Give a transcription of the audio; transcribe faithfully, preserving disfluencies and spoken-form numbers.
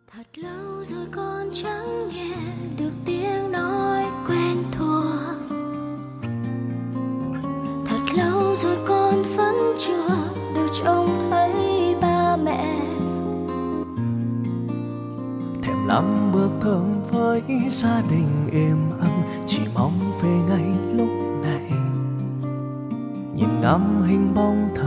Thật lâu rồi con chẳng nghe được tiếng nói quen thuộc. Thật lâu rồi con vẫn chưa được trông thấy ba mẹ. Thèm lắm bữa cơm với gia đình êm ấm, chỉ mong về ngày lúc này. Nhìn ngắm hình bóng